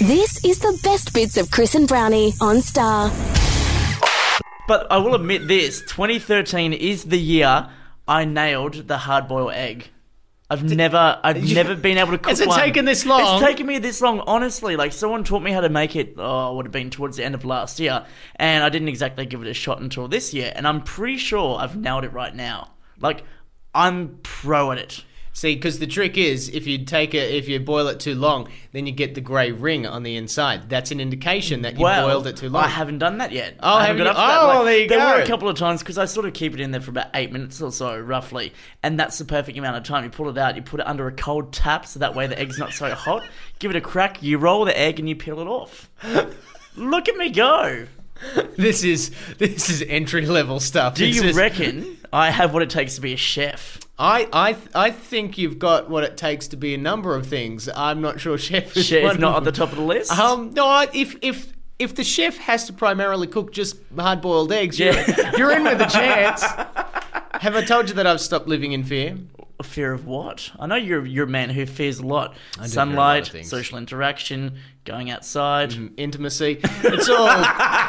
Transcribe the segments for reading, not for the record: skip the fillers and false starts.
This is the best bits of Chris and Brownie on Star. But I will admit this, 2013 is the year I nailed the hard-boiled egg. I've never been able to cook one. Has it taken this long? It's taken me this long, honestly. Like, someone taught me how to make it, would have been towards the end of last year, and I didn't exactly give it a shot until this year, and I'm pretty sure I've nailed it right now. Like, I'm pro at it. See, because the trick is, if you boil it too long, then you get the grey ring on the inside. That's an indication that you boiled it too long. I haven't done that yet. Oh, I haven't got up to that. well, there you go. There were a couple of times, because I sort of keep it in there for about 8 minutes or so, roughly, and that's the perfect amount of time. You pull it out, you put it under a cold tap, so that way the egg's not so hot. Give it a crack, you roll the egg, and you peel it off. Look at me go. This is entry level stuff. Do you reckon I have what it takes to be a chef? I think you've got what it takes to be a number of things. I'm not sure chef is Chef one not of at the top of the list? No, if the chef has to primarily cook just hard-boiled eggs, you're in with a chance. Have I told you that I've stopped living in fear? Fear of what? I know you're a man who fears a lot. I do Sunlight, fear a lot of social interaction, going outside. Intimacy. It's all...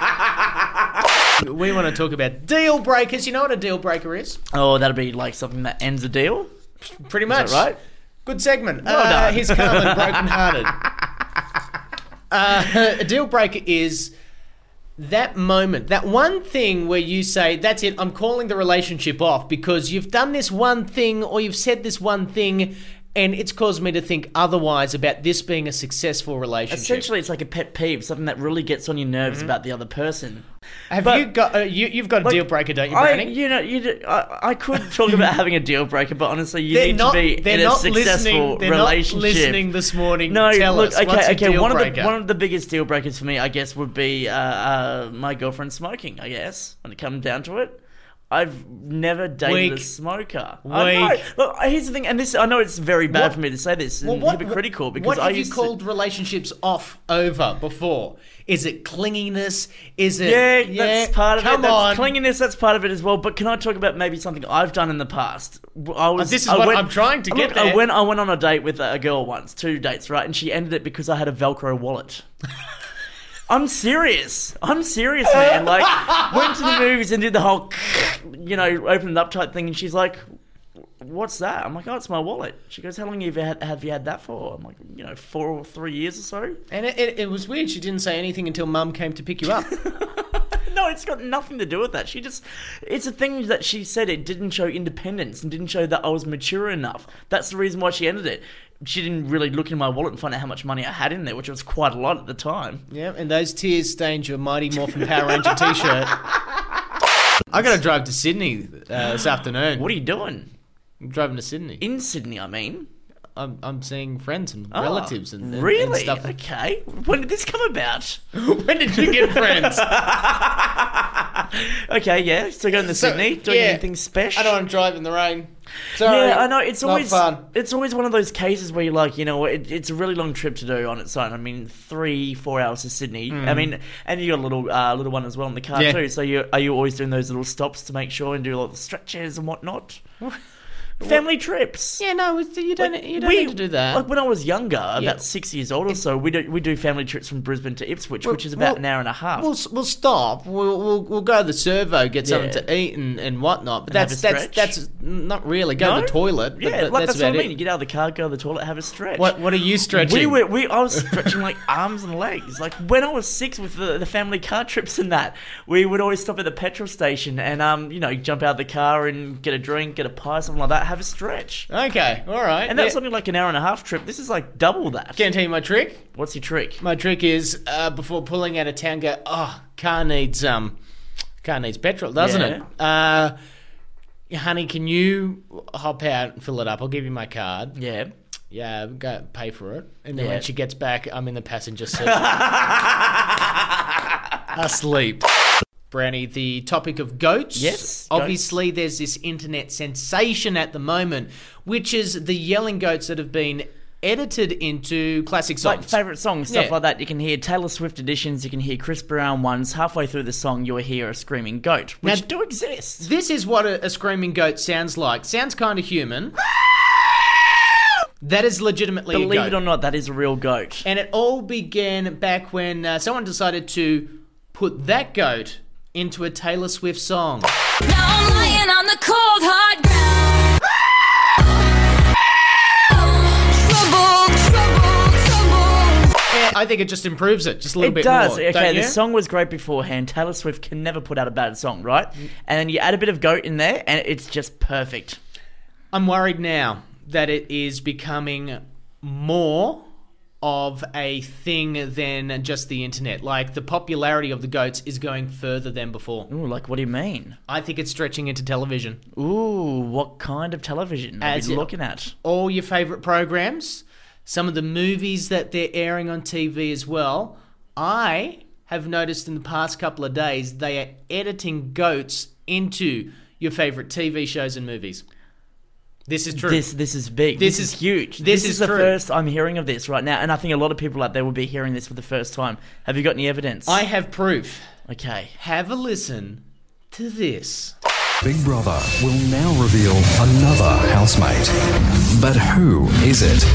We want to talk about deal breakers. You know what a deal breaker is? Oh, that'd be like something that ends a deal? Pretty much. Is that right? Good segment. Well done. He's calm and broken-hearted. A deal breaker is that moment, that one thing where you say, that's it, I'm calling the relationship off because you've done this one thing or you've said this one thing and it's caused me to think otherwise about this being a successful relationship. Essentially, it's like a pet peeve, something that really gets on your nerves about the other person. You've got a deal breaker, don't you, Brownie? I could talk about having a deal breaker, but honestly, you need to be in a successful relationship. They're not listening this morning. No, Tell look, us, what's a deal breaker? One of the biggest deal breakers for me, I guess, would be my girlfriend smoking. I guess when it comes down to it. I've never dated a smoker. I know. Look, here's the thing, and this I know it's very bad for me to say this and hypocritical because what have you called relationships off over before? Is it clinginess? Is it that's part of it. Come on, clinginess. That's part of it as well. But can I talk about maybe something I've done in the past? I'm trying to get there. I went on a date with a girl once, 2 dates, right, and she ended it because I had a Velcro wallet. I'm serious, man. Like, went to the movies and did the whole, open it up type thing, and she's like, what's that? I'm like, oh, it's my wallet. She goes, how long have you had that for? I'm like, 4 or 3 years or so. And it was weird. She didn't say anything until Mum came to pick you up. No, it's got nothing to do with that. It's a thing that she said it didn't show independence and didn't show that I was mature enough. That's the reason why she ended it. She didn't really look in my wallet and find out how much money I had in there, which was quite a lot at the time. Yeah, and those tears stained your Mighty Morphin Power Ranger t-shirt. I got to drive to Sydney this afternoon. What are you doing? I'm driving to Sydney. In Sydney, I mean? I'm seeing friends and relatives and really? And stuff. Okay. When did this come about? When did you get friends? Okay, yeah. So going to Sydney, doing anything special? I know I'm driving in the rain. Sorry, yeah, I know. It's always fun. It's always one of those cases where you're like, it's a really long trip to do on its own. I mean, 3-4 hours to Sydney. I mean, and you got a little one as well in the car too. So are you always doing those little stops to make sure and do a lot of the stretches and whatnot? Family trips. Yeah, no, you don't need to do that. Like when I was younger, about 6 years old or so, we do family trips from Brisbane to Ipswich, which is about an hour and a half. We'll stop. We'll go to the servo, get something to eat and whatnot. But that's not really go to the toilet. Yeah, that's what I mean. You get out of the car, go to the toilet, have a stretch. What are you stretching? I was stretching like arms and legs. Like when I was 6 with the family car trips and that, we would always stop at the petrol station and jump out of the car and get a drink, get a pie, something like that. Have a stretch. Okay, all right. And that's only like an hour and a half trip. This is like double that. Can I tell you my trick? What's your trick? My trick is before pulling out of town, go, car needs petrol, doesn't it? Honey, can you hop out and fill it up? I'll give you my card. Yeah. Yeah, go pay for it. And then when she gets back, I'm in the passenger seat. Asleep. Brownie, the topic of goats. Yes. Obviously, there's this internet sensation at the moment, which is the yelling goats that have been edited into classic songs. Like favourite songs, stuff like that. You can hear Taylor Swift editions, you can hear Chris Brown ones. Halfway through the song, you'll hear a screaming goat, which do exist. This is what a screaming goat sounds like. Sounds kind of human. That is legitimately a Believe goat. it or not, that is a real goat. And it all began back when someone decided to put that goat into a Taylor Swift song. Now I'm lying on the cold hard ground. Yeah, I think it just improves it just a little It bit does. more. Okay, don't you? the song was great beforehand. Taylor Swift can never put out a bad song, right? And then you add a bit of goat in there, and it's just perfect. I'm worried now that it is becoming more of a thing than just the internet. Like, the popularity of the goats is going further than before. Ooh, like what do you mean? I think it's stretching into television. Ooh, what kind of television are As we in- looking at? All your favourite programs, some of the movies that they're airing on TV as well. I have noticed in the past couple of days they are editing goats into your favourite TV shows and movies. This is true. This is big. This This is- is huge. this This is is the true. first I'm hearing of this right now, and I think a lot of people out there will be hearing this for the first time. Have you got any evidence? I have proof. Okay. Have a listen to this. Big Brother will now reveal another housemate. But who is it?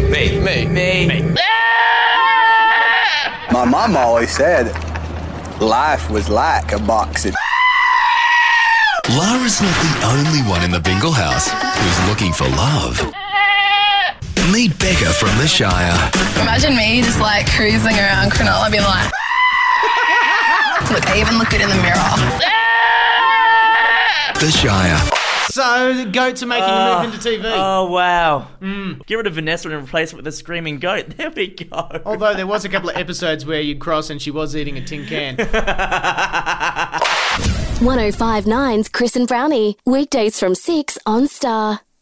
My mom always said life was like a box of Lara's not the only one in the Bingle house who's looking for love. Meet Becca from the Shire. Imagine me just like cruising around Cronulla being like, look, I even look good in the mirror. The Shire. So, the goats are making a move into TV. Oh, wow. Get rid of Vanessa and replace it with a screaming goat. There we go. Although there was a couple of episodes where you'd cross and she was eating a tin can. 1059's Chris and Brownie. Weekdays from 6 on Star.